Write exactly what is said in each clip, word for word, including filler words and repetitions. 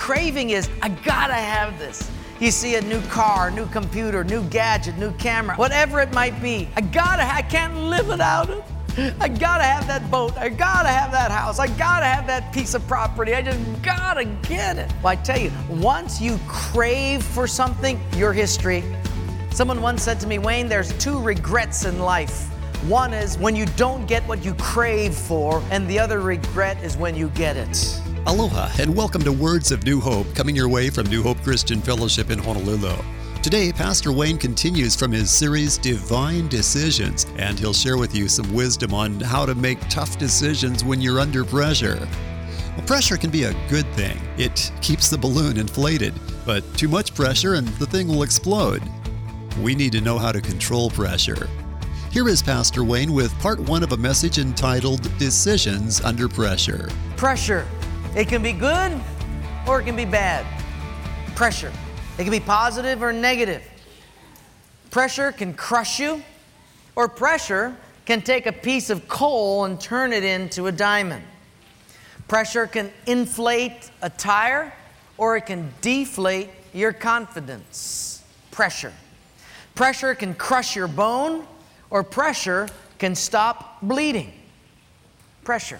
craving is, I gotta have this. You see a new car, new computer, new gadget, new camera, whatever it might be. I gotta, I can't live without it. I gotta have that boat. I gotta have that house. I gotta have that piece of property. I just gotta get it. Well, I tell you, once you crave for something, your history. Someone once said to me, Wayne, there's two regrets in life. One is when you don't get what you crave for, and the other regret is when you get it. Aloha, and welcome to Words of New Hope, coming your way from New Hope Christian Fellowship in Honolulu. Today, Pastor Wayne continues from his series, Divine Decisions, and he'll share with you some wisdom on how to make tough decisions when you're under pressure. Well, pressure can be a good thing. It keeps the balloon inflated, but too much pressure and the thing will explode. We need to know how to control pressure. Here is Pastor Wayne with part one of a message entitled, Decisions Under Pressure. Pressure. It can be good or it can be bad. Pressure. It can be positive or negative. Pressure can crush you, or pressure can take a piece of coal and turn it into a diamond. Pressure can inflate a tire, or it can deflate your confidence. Pressure. Pressure can crush your bone, or pressure can stop bleeding. Pressure.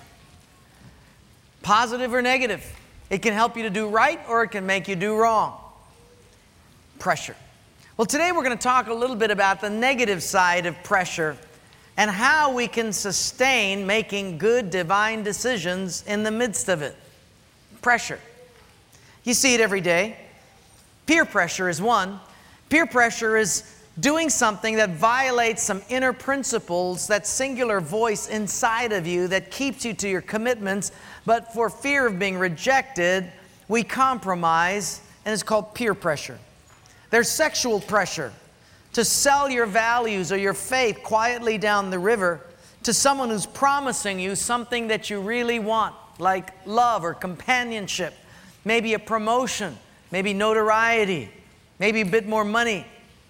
Positive or negative. It can help you to do right, or it can make you do wrong. Pressure. Well, today we're going to talk a little bit about the negative side of pressure and how we can sustain making good divine decisions in the midst of it. Pressure. You see it every day. Peer pressure is one. Peer pressure is doing something that violates some inner principles, that singular voice inside of you that keeps you to your commitments, but for fear of being rejected, we compromise, and it's called peer pressure. There's sexual pressure to sell your values or your faith quietly down the river to someone who's promising you something that you really want, like love or companionship, maybe a promotion, maybe notoriety, maybe a bit more money,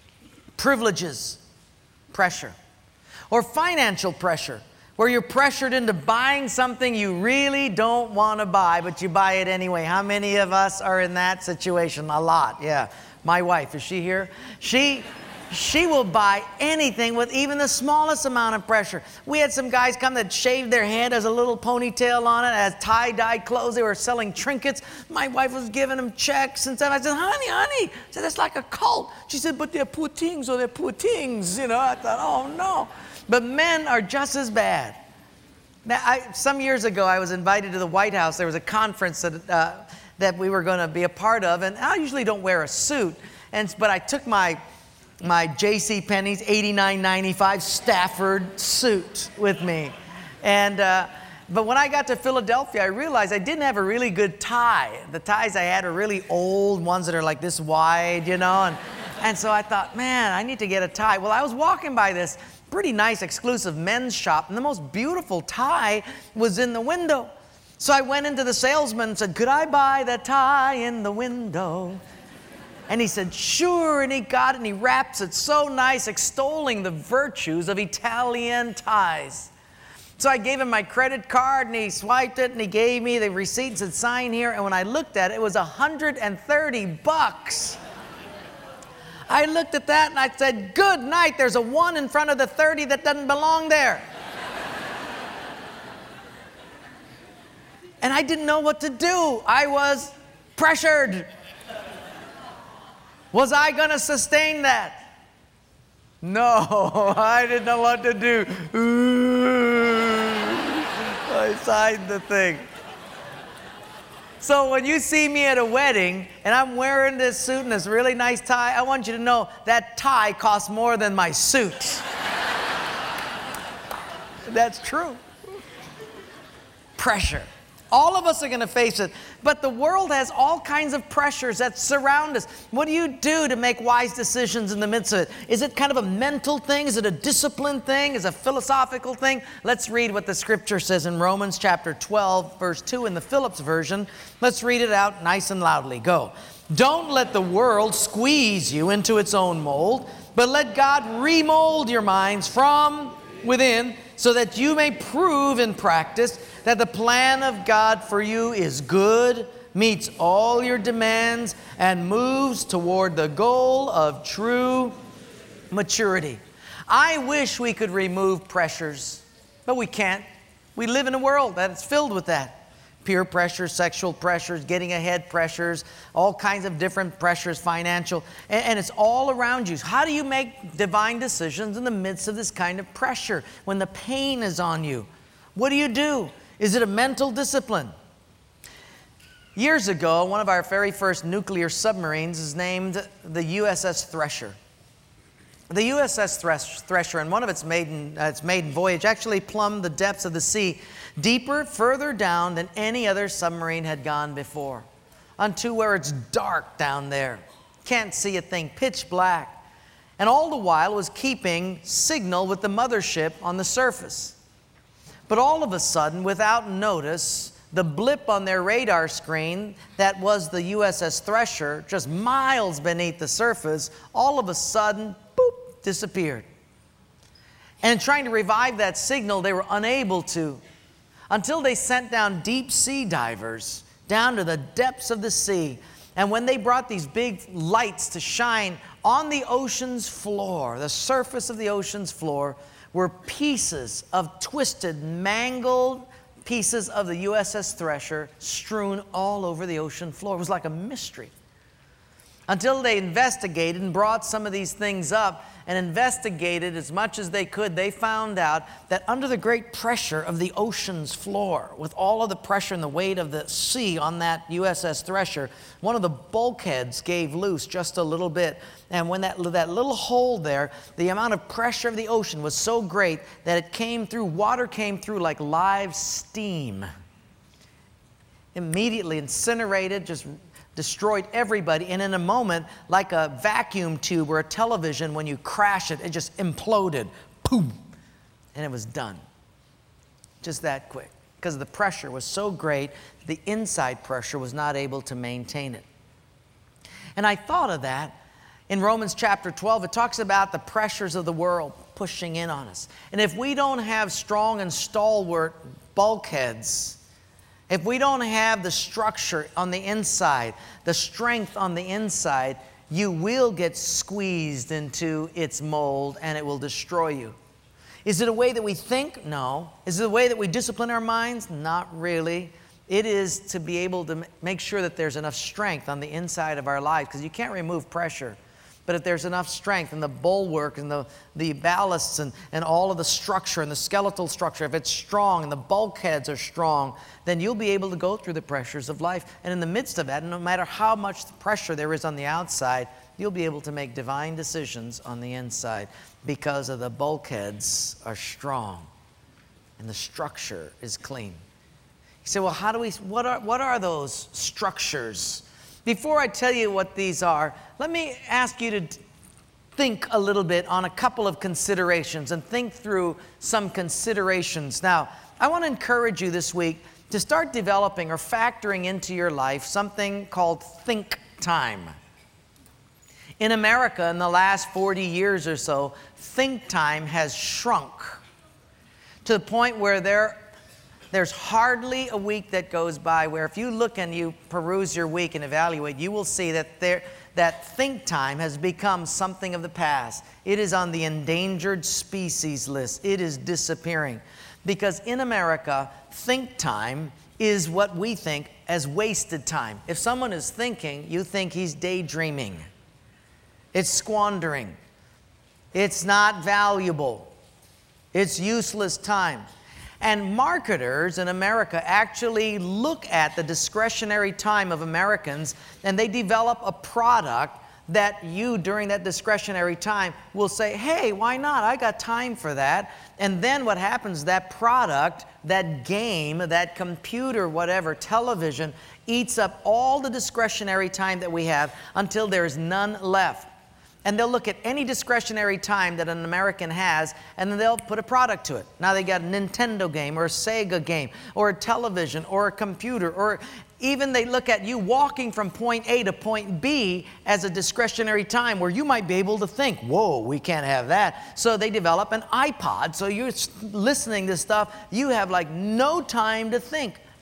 privileges, pressure. Or financial pressure, where you're pressured into buying something you really don't want to buy, but you buy it anyway. How many of us are in that situation? A lot, yeah. My wife, is she here? She, she will buy anything with even the smallest amount of pressure. We had some guys come that shaved their head, has a little ponytail on it, has tie-dye clothes. They were selling trinkets. My wife was giving them checks and stuff. I said, honey, honey. I said, that's like a cult. She said, but they're poor things or they're poor things. You know, I thought, oh, no. But men are just as bad. Now, I, some years ago, I was invited to the White House. There was a conference that... Uh, that we were going to be a part of, and I usually don't wear a suit, and but I took my my J C Penney's eighty-nine ninety-five Stafford suit with me, and uh, but when I got to Philadelphia, I realized I didn't have a really good tie. The ties I had are really old ones that are like this wide, you know, and and so I thought, man, I need to get a tie. Well, I was walking by this pretty nice exclusive men's shop, and the most beautiful tie was in the window. So I went into the salesman and said, could I buy that tie in the window? And he said, sure, and he got it, and he wraps it so nice, extolling the virtues of Italian ties. So I gave him my credit card, and he swiped it, and he gave me the receipt and said, sign here. And when I looked at it, it was one hundred thirty bucks. I looked at that, and I said, good night, there's a one in front of the thirty that doesn't belong there. And I didn't know what to do. I was pressured. Was I going to sustain that? No, I didn't know what to do. Ooh, I signed the thing. So when you see me at a wedding and I'm wearing this suit and this really nice tie, I want you to know that tie costs more than my suit. That's true. Pressure. All of us are going to face it, but the world has all kinds of pressures that surround us. What do you do to make wise decisions in the midst of it? Is it kind of a mental thing? Is it a discipline thing? Is it a philosophical thing? Let's read what the scripture says in Romans chapter twelve, verse two in the Phillips version. Let's read it out nice and loudly. Go. Don't let the world squeeze you into its own mold, but let God remold your minds from within, so that you may prove in practice that the plan of God for you is good, meets all your demands, and moves toward the goal of true maturity. I wish we could remove pressures, but we can't. We live in a world that's filled with that. Peer pressures, sexual pressures, getting ahead pressures, all kinds of different pressures, financial, and, and it's all around you. How do you make divine decisions in the midst of this kind of pressure when the pain is on you? What do you do? Is it a mental discipline? Years ago, one of our very first nuclear submarines is named the U S S Thresher. The U S S Thresher, in one of its maiden, uh, its maiden voyage, actually plumbed the depths of the sea deeper, further down than any other submarine had gone before, unto where it's dark down there. Can't see a thing, pitch black. And all the while was keeping signal with the mothership on the surface. But all of a sudden, without notice, the blip on their radar screen that was the U S S Thresher, just miles beneath the surface, all of a sudden, boop, disappeared. And in trying to revive that signal, they were unable to, until they sent down deep sea divers down to the depths of the sea. And when they brought these big lights to shine on the ocean's floor, the surface of the ocean's floor, were pieces of twisted, mangled pieces of the U S S Thresher strewn all over the ocean floor. It was like a mystery. Until they investigated and brought some of these things up and investigated as much as they could, they found out that under the great pressure of the ocean's floor, with all of the pressure and the weight of the sea on that U S S Thresher, one of the bulkheads gave loose just a little bit. And when that, that little hole there, the amount of pressure of the ocean was so great that it came through, water came through like live steam. Immediately incinerated, just destroyed everybody, and in a moment, like a vacuum tube or a television, when you crash it, it just imploded, boom, and it was done. Just that quick, because the pressure was so great, the inside pressure was not able to maintain it. And I thought of that in Romans chapter twelve. It talks about the pressures of the world pushing in on us. And if we don't have strong and stalwart bulkheads, if we don't have the structure on the inside, the strength on the inside, you will get squeezed into its mold and it will destroy you. Is it a way that we think? No. Is it a way that we discipline our minds? Not really. It is to be able to make sure that there's enough strength on the inside of our lives, because you can't remove pressure. But if there's enough strength in the bulwark and the, the ballasts and, and all of the structure and the skeletal structure, if it's strong and the bulkheads are strong, then you'll be able to go through the pressures of life. And in the midst of that, no matter how much pressure there is on the outside, you'll be able to make divine decisions on the inside, because of the bulkheads are strong and the structure is clean. You say, well, how do we, what are, what are those structures? Before I tell you what these are, let me ask you to think a little bit on a couple of considerations and think through some considerations. Now, I want to encourage you this week to start developing or factoring into your life something called think time. In America, in the last forty years or so, think time has shrunk to the point where there There's hardly a week that goes by where, if you look and you peruse your week and evaluate, you will see that there, that think time has become something of the past. It is on the endangered species list. It is disappearing. Because in America, think time is what we think as wasted time. If someone is thinking, you think he's daydreaming. It's squandering. It's not valuable. It's useless time. And marketers in America actually look at the discretionary time of Americans, and they develop a product that you, during that discretionary time, will say, hey, why not? I got time for that. And then what happens, that product, that game, that computer, whatever, television, eats up all the discretionary time that we have until there's none left. And they'll look at any discretionary time that an American has, and then they'll put a product to it. Now they got a Nintendo game or a Sega game or a television or a computer, or even they look at you walking from point A to point B as a discretionary time where you might be able to think, whoa, we can't have that. So they develop an iPod. So you're listening to stuff, you have like no time to think.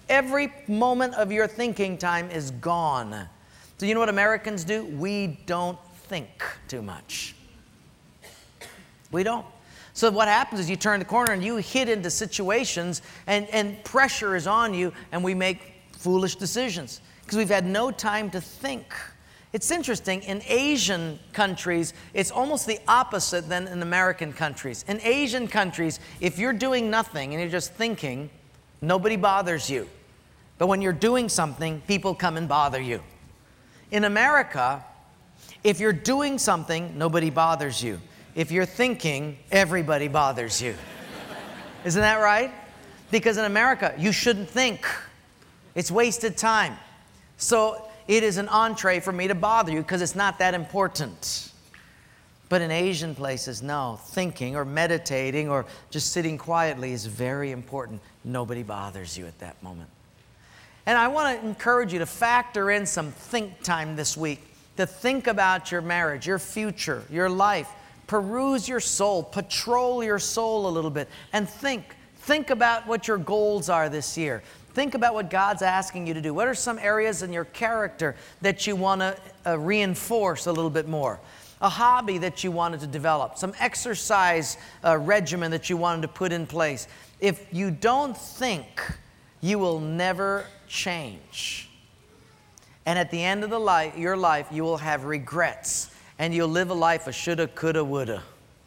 Every moment of your thinking time is gone. So you know what Americans do? We don't think too much. We don't. So what happens is you turn the corner and you hit into situations and, and pressure is on you, and we make foolish decisions because we've had no time to think. It's interesting, in Asian countries, it's almost the opposite than in American countries. In Asian countries, if you're doing nothing and you're just thinking, nobody bothers you. But when you're doing something, people come and bother you. In America, if you're doing something, nobody bothers you. If you're thinking, everybody bothers you. Isn't that right? Because in America, you shouldn't think. It's wasted time. So it is an entree for me to bother you because it's not that important. But in Asian places, no. Thinking or meditating or just sitting quietly is very important. Nobody bothers you at that moment. And I want to encourage you to factor in some think time this week, to think about your marriage, your future, your life. Peruse your soul, patrol your soul a little bit, and think. Think about what your goals are this year. Think about what God's asking you to do. What are some areas in your character that you want to uh, reinforce a little bit more? A hobby that you wanted to develop, some exercise uh, regimen that you wanted to put in place. If you don't think, you will never change. And at the end of the life, your life, you will have regrets. And you'll live a life of shoulda, coulda, woulda.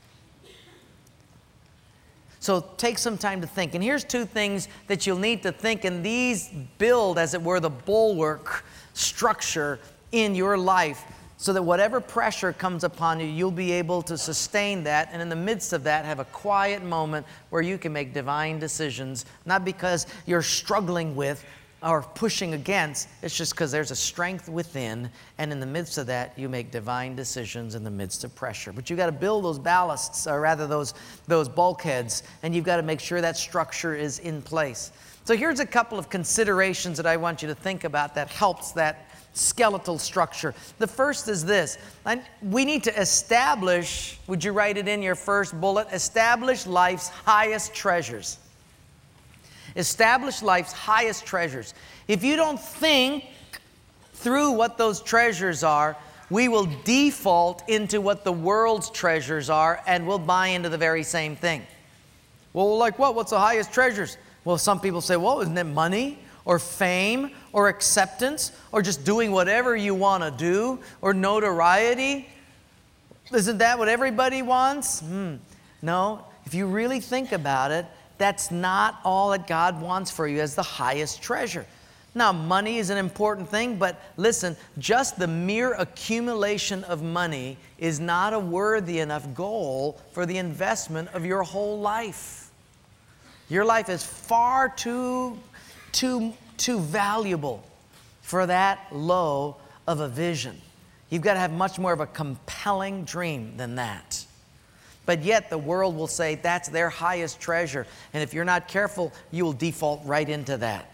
So take some time to think. And here's two things that you'll need to think, and these build, as it were, the bulwark structure in your life so that whatever pressure comes upon you, you'll be able to sustain that, and in the midst of that, have a quiet moment where you can make divine decisions, not because you're struggling with or pushing against, it's just because there's a strength within, and in the midst of that, you make divine decisions in the midst of pressure. But you've got to build those ballasts, or rather those, those bulkheads, and you've got to make sure that structure is in place. So here's a couple of considerations that I want you to think about that helps that skeletal structure. The first is this. We need to establish, would you write it in your first bullet? Establish life's highest treasures. Establish life's highest treasures. If you don't think through what those treasures are, we will default into what the world's treasures are, and we'll buy into the very same thing. Well, like what? What's the highest treasures? Well, some people say, well, isn't it money or fame or acceptance or just doing whatever you want to do or notoriety? Isn't that what everybody wants? Hmm. No, if you really think about it, that's not all that God wants for you as the highest treasure. Now, money is an important thing, but listen, just the mere accumulation of money is not a worthy enough goal for the investment of your whole life. Your life is far too, too, too valuable for that low of a vision. You've got to have much more of a compelling dream than that. But yet the world will say that's their highest treasure. And if you're not careful, you will default right into that.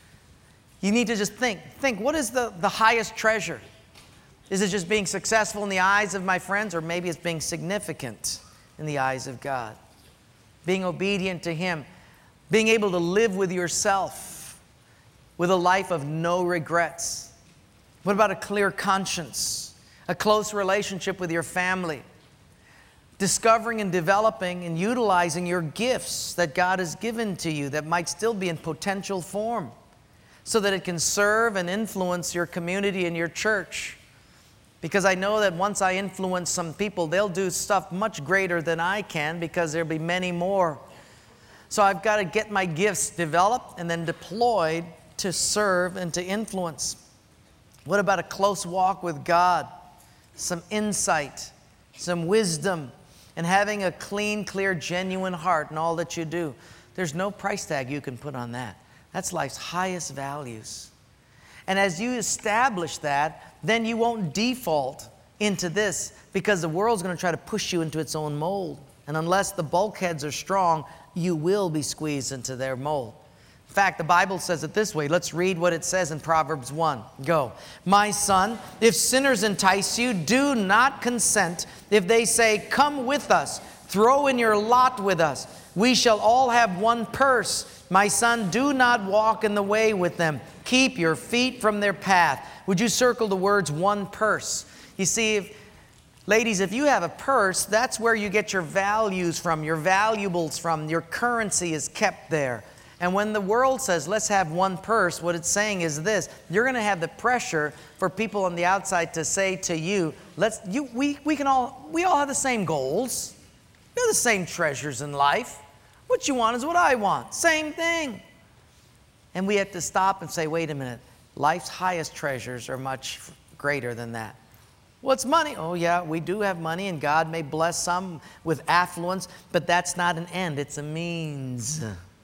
You need to just think. Think, what is the, the highest treasure? Is it just being successful in the eyes of my friends? Or maybe it's being significant in the eyes of God. Being obedient to Him. Being able to live with yourself with a life of no regrets. What about a clear conscience? A close relationship with your family? Discovering and developing and utilizing your gifts that God has given to you that might still be in potential form so that it can serve and influence your community and your church. Because I know that once I influence some people, they'll do stuff much greater than I can because there'll be many more. So I've got to get my gifts developed and then deployed to serve and to influence. What about a close walk with God? Some insight, some wisdom, and having a clean, clear, genuine heart in all that you do. There's no price tag you can put on that. That's life's highest values. And as you establish that, then you won't default into this because the world's going to try to push you into its own mold. And unless the bulkheads are strong, you will be squeezed into their mold. In fact, the Bible says it this way. Let's read what it says in Proverbs one. Go. My son, if sinners entice you, do not consent. If they say, come with us, throw in your lot with us. We shall all have one purse. My son, do not walk in the way with them. Keep your feet from their path. Would you circle the words one purse? You see, if, ladies, if you have a purse, that's where you get your values from, your valuables from. Your currency is kept there. And when the world says, let's have one purse, what it's saying is this: you're going to have the pressure for people on the outside to say to you, let's, you, we, we can all, we all have the same goals. We have the same treasures in life. What you want is what I want. Same thing. And we have to stop and say, wait a minute. Life's highest treasures are much greater than that. What's money? Oh yeah, we do have money, and God may bless some with affluence, but that's not an end. It's a means.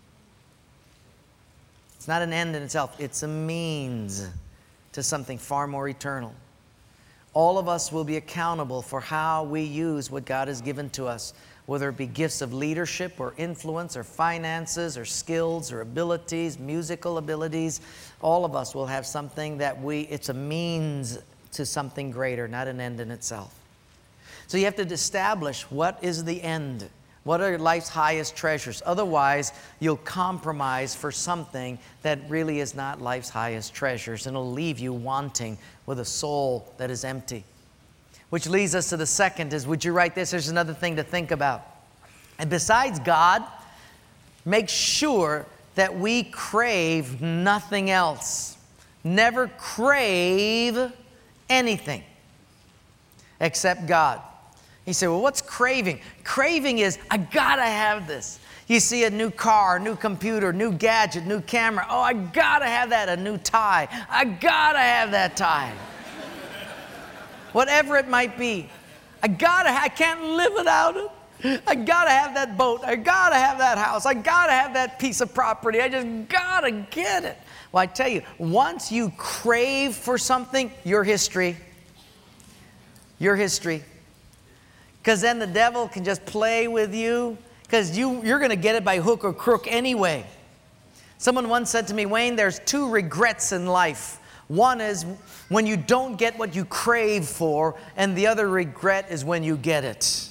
It's not an end in itself. It's a means to something far more eternal. All of us will be accountable for how we use what God has given to us, whether it be gifts of leadership or influence or finances or skills or abilities, musical abilities. All of us will have something that we, it's a means to something greater, not an end in itself. So you have to establish what is the end. What are life's highest treasures? Otherwise, you'll compromise for something that really is not life's highest treasures, and it'll leave you wanting with a soul that is empty. Which leads us to the second is, would you write this? There's another thing to think about. And besides God, make sure that we crave nothing else. Never crave anything except God. You say, well, what's craving? Craving is, I gotta have this. You see a new car, new computer, new gadget, new camera. Oh, I gotta have that. A new tie. I gotta have that tie. Whatever it might be. I gotta, I can't live without it. I gotta have that boat. I gotta have that house. I gotta have that piece of property. I just gotta get it. Well, I tell you, once you crave for something, your history. Your history. Because then the devil can just play with you, because you, you're going to get it by hook or crook anyway. Someone once said to me, Wayne, there's two regrets in life. One is when you don't get what you crave for, and the other regret is when you get it.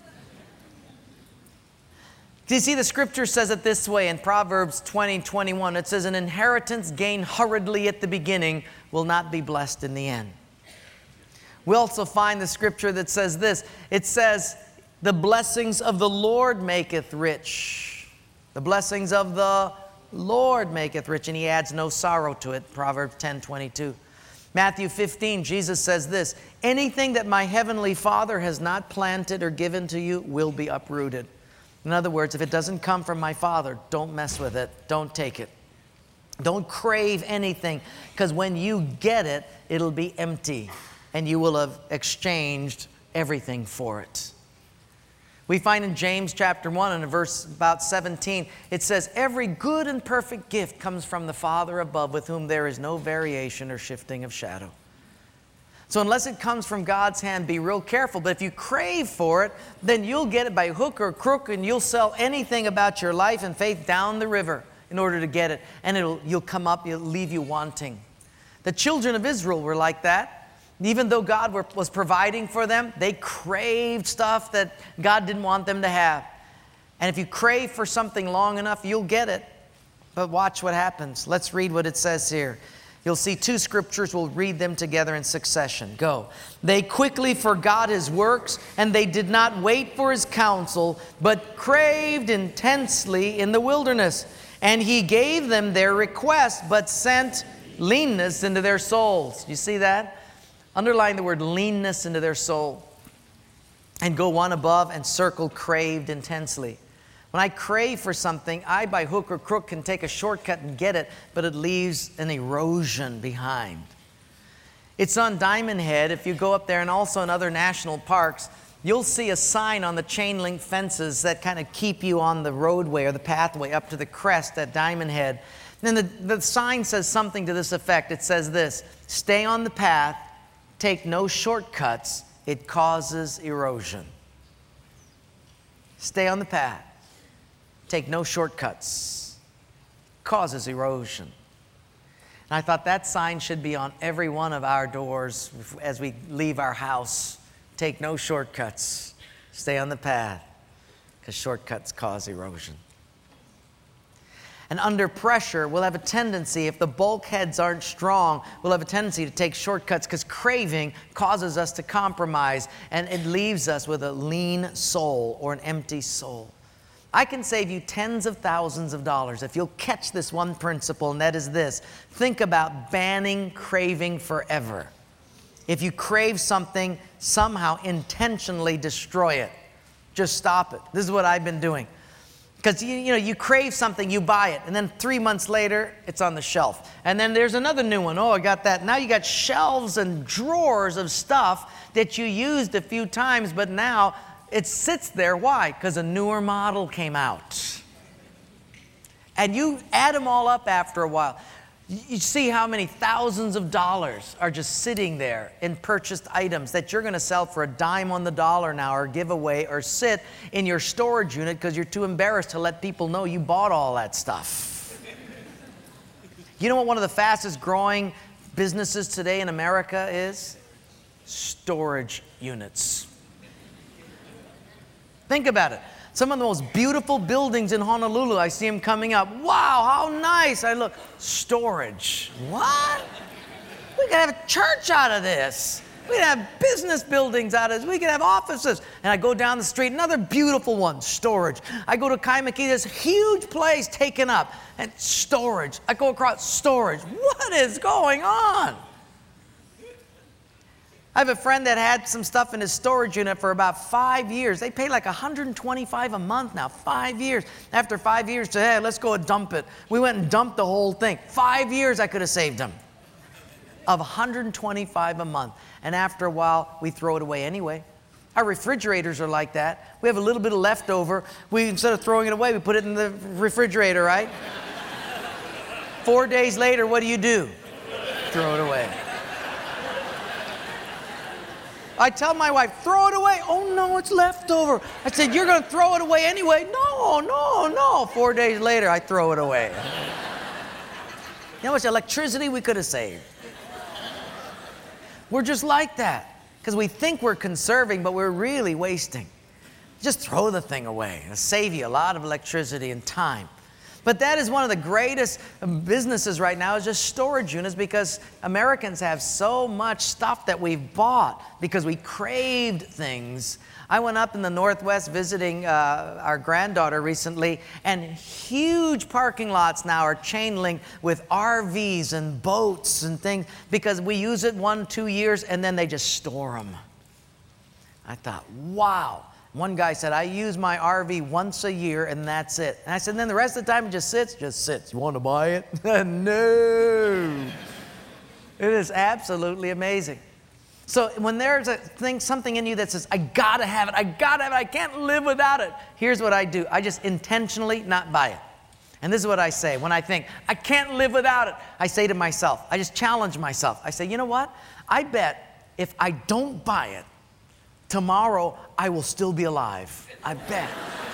Do you see, the scripture says it this way in Proverbs twenty, twenty-one. It says, an inheritance gained hurriedly at the beginning will not be blessed in the end. We also find the scripture that says this. It says, the blessings of the Lord maketh rich. The blessings of the Lord maketh rich. And he adds no sorrow to it. Proverbs ten, twenty-two. Matthew fifteen, Jesus says this. Anything that my heavenly Father has not planted or given to you will be uprooted. In other words, if it doesn't come from my Father, don't mess with it. Don't take it. Don't crave anything. Because when you get it, it'll be empty. And you will have exchanged everything for it. We find in James chapter one and in verse about seventeen, it says, every good and perfect gift comes from the Father above, with whom there is no variation or shifting of shadow. So unless it comes from God's hand, be real careful. But if you crave for it, then you'll get it by hook or crook, and you'll sell anything about your life and faith down the river in order to get it. And it'll, you'll come up, it'll leave you wanting. The children of Israel were like that. Even though God were, was providing for them, they craved stuff that God didn't want them to have. And if you crave for something long enough, you'll get it. But watch what happens. Let's read what it says here. You'll see two scriptures. We'll read them together in succession. Go. They quickly forgot his works, and they did not wait for his counsel, but craved intensely in the wilderness. And he gave them their request, but sent leanness into their souls. You see that? Underline the word leanness into their soul. And go one above and circle craved intensely. When I crave for something, I by hook or crook can take a shortcut and get it, but it leaves an erosion behind. It's on Diamond Head. If you go up there, and also in other national parks, you'll see a sign on the chain link fences that kind of keep you on the roadway or the pathway up to the crest at Diamond Head. And the, the sign says something to this effect. It says this: stay on the path. Take no shortcuts, it causes erosion. Stay on the path. Take no shortcuts. Causes erosion. And I thought that sign should be on every one of our doors as we leave our house. Take no shortcuts. Stay on the path, because shortcuts cause erosion. And under pressure, we'll have a tendency, if the bulkheads aren't strong, we'll have a tendency to take shortcuts because craving causes us to compromise and it leaves us with a lean soul or an empty soul. I can save you tens of thousands of dollars if you'll catch this one principle, and that is this. Think about banning craving forever. If you crave something, somehow intentionally destroy it. Just stop it. This is what I've been doing. Because you, you know, you crave something, you buy it, and then three months later, it's on the shelf. And then there's another new one. Oh, I got that. Now you got shelves and drawers of stuff that you used a few times, but now it sits there. Why? Because a newer model came out. And you add them all up after a while. You see how many thousands of dollars are just sitting there in purchased items that you're going to sell for a dime on the dollar now, or give away, or sit in your storage unit because you're too embarrassed to let people know you bought all that stuff. You know what one of the fastest growing businesses today in America is? Storage units. Think about it. Some of the most beautiful buildings in Honolulu, I see them coming up. Wow, how nice. I look, storage. What? We could have a church out of this. We could have business buildings out of this. We could have offices. And I go down the street, another beautiful one, storage. I go to Kaimaki, this huge place taken up, and storage. I go across, storage. What is going on? I have a friend that had some stuff in his storage unit for about five years. They pay like one hundred twenty-five dollars a month now, five years. After five years, said, hey, let's go and dump it. We went and dumped the whole thing. Five years I could have saved him of one hundred twenty-five dollars a month. And after a while, we throw it away anyway. Our refrigerators are like that. We have a little bit of leftover. We, instead of throwing it away, we put it in the refrigerator, right? Four days later, what do you do? Throw it away. I tell my wife, throw it away. Oh, no, it's leftover. I said, you're going to throw it away anyway. No, no, no. Four days later, I throw it away. You know how much electricity we could have saved? We're just like that because we think we're conserving, but we're really wasting. Just throw the thing away. It'll save you a lot of electricity and time. But that is one of the greatest businesses right now, is just storage units, because Americans have so much stuff that we've bought because we craved things. I went up in the Northwest visiting uh, our granddaughter recently, and huge parking lots now are chain linked with R Vs and boats and things because we use it one, two years, and then they just store them. I thought, wow. One guy said, I use my R V once a year and that's it. And I said, and then the rest of the time it just sits? Just sits. You want to buy it? No. It is absolutely amazing. So when there's a thing, something in you that says, I gotta have it, I gotta have it, I can't live without it, here's what I do. I just intentionally not buy it. And this is what I say when I think, I can't live without it. I say to myself, I just challenge myself. I say, you know what? I bet if I don't buy it, tomorrow, I will still be alive. I bet.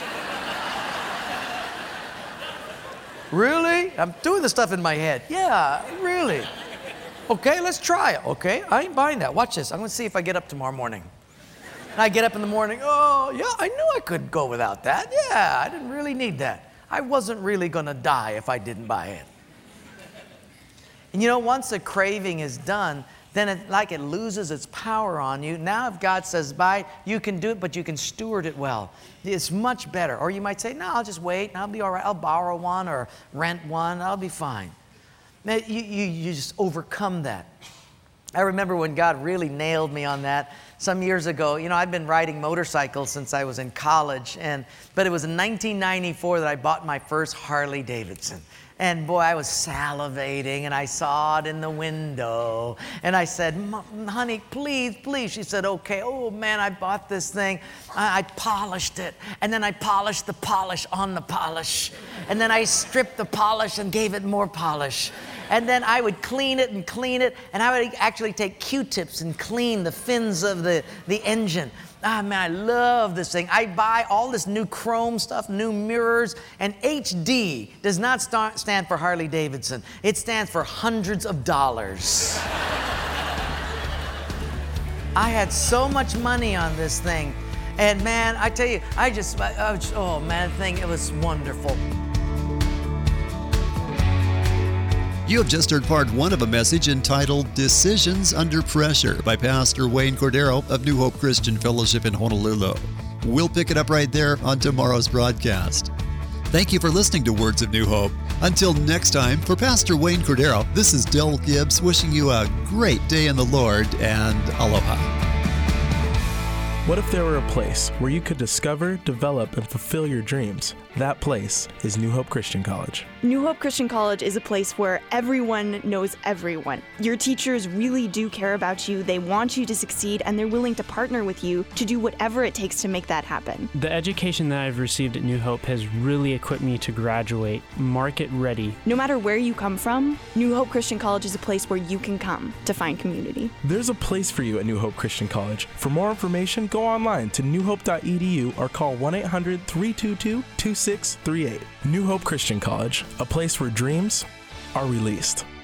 Really? I'm doing the stuff in my head. Yeah, really. Okay, let's try it. Okay, I ain't buying that. Watch this. I'm going to see if I get up tomorrow morning. And I get up in the morning. Oh, yeah, I knew I could go without that. Yeah, I didn't really need that. I wasn't really going to die if I didn't buy it. And you know, once the craving is done, then it, like it loses its power on you. Now if God says buy, you can do it, but you can steward it well. It's much better. Or you might say, no, I'll just wait, and I'll be all right. I'll borrow one or rent one. I'll be fine. Now, you, you, you just overcome that. I remember when God really nailed me on that some years ago. You know, I've been riding motorcycles since I was in college, and but it was in nineteen ninety-four that I bought my first Harley Davidson. And boy, I was salivating, and I saw it in the window. And I said, honey, please, please. She said, okay. Oh, man, I bought this thing. I, I polished it. And then I polished the polish on the polish. And then I stripped the polish and gave it more polish. And then I would clean it and clean it. And I would actually take Q-tips and clean the fins of the, the engine. Ah, man, I love this thing. I buy all this new chrome stuff, new mirrors, and H D does not st- stand for Harley Davidson. It stands for hundreds of dollars. I had so much money on this thing. And man, I tell you, I just, I, I was, oh man, thing, it was wonderful. You have just heard part one of a message entitled Decisions Under Pressure by Pastor Wayne Cordero of New Hope Christian Fellowship in Honolulu. We'll pick it up right there on tomorrow's broadcast. Thank you for listening to Words of New Hope. Until next time, for Pastor Wayne Cordero, this is Del Gibbs wishing you a great day in the Lord and aloha. What if there were a place where you could discover, develop, and fulfill your dreams? That place is New Hope Christian College. New Hope Christian College is a place where everyone knows everyone. Your teachers really do care about you, they want you to succeed, and they're willing to partner with you to do whatever it takes to make that happen. The education that I've received at New Hope has really equipped me to graduate market ready. No matter where you come from, New Hope Christian College is a place where you can come to find community. There's a place for you at New Hope Christian College. For more information, go online to new hope dot e d u or call one eight hundred, three two two, two six three eight. New Hope Christian College, a place where dreams are released.